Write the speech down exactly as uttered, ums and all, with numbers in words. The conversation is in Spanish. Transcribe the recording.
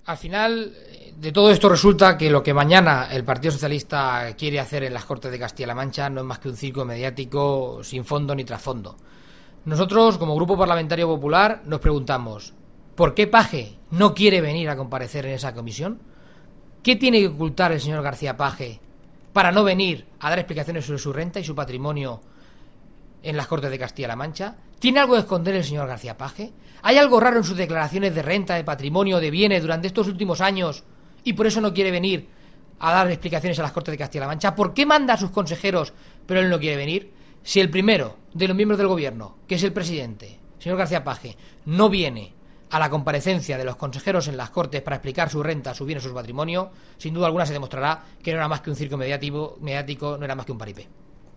al final de todo esto resulta que lo que mañana el Partido Socialista quiere hacer en las Cortes de Castilla-La Mancha no es más que un circo mediático sin fondo ni trasfondo. Nosotros, como Grupo Parlamentario Popular, nos preguntamos, ¿por qué Page no quiere venir a comparecer en esa comisión? ¿Qué tiene que ocultar el señor García Page para no venir a dar explicaciones sobre su renta y su patrimonio en las Cortes de Castilla-La Mancha? ¿Tiene algo que esconder el señor García Page? ¿Hay algo raro en sus declaraciones de renta, de patrimonio, de bienes durante estos últimos años y por eso no quiere venir a dar explicaciones a las Cortes de Castilla-La Mancha? ¿Por qué manda a sus consejeros pero él no quiere venir? Si el primero de los miembros del gobierno, que es el presidente, señor García Page, no viene a la comparecencia de los consejeros en las Cortes para explicar su renta, su bien o su patrimonio, sin duda alguna se demostrará que no era más que un circo mediático, mediático no era más que un paripé.